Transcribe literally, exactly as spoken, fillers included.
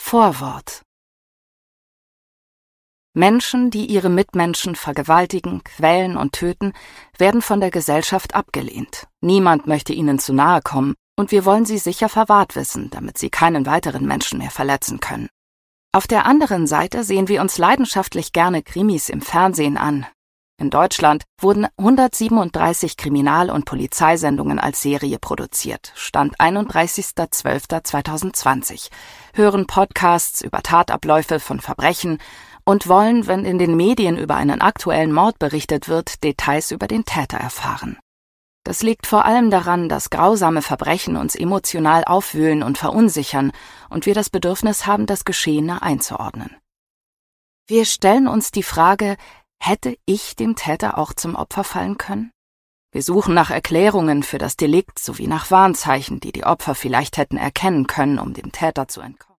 Vorwort. Menschen, die ihre Mitmenschen vergewaltigen, quälen und töten, werden von der Gesellschaft abgelehnt. Niemand möchte ihnen zu nahe kommen, und wir wollen sie sicher verwahrt wissen, damit sie keinen weiteren Menschen mehr verletzen können. Auf der anderen Seite sehen wir uns leidenschaftlich gerne Krimis im Fernsehen an. In Deutschland wurden hundertsiebenunddreißig Kriminal- und Polizeisendungen als Serie produziert, Stand einunddreißigster zwölfter zweitausendzwanzig, hören Podcasts über Tatabläufe von Verbrechen und wollen, wenn in den Medien über einen aktuellen Mord berichtet wird, Details über den Täter erfahren. Das liegt vor allem daran, dass grausame Verbrechen uns emotional aufwühlen und verunsichern und wir das Bedürfnis haben, das Geschehene einzuordnen. Wir stellen uns die Frage, hätte ich dem Täter auch zum Opfer fallen können? Wir suchen nach Erklärungen für das Delikt sowie nach Warnzeichen, die die Opfer vielleicht hätten erkennen können, um dem Täter zu entkommen.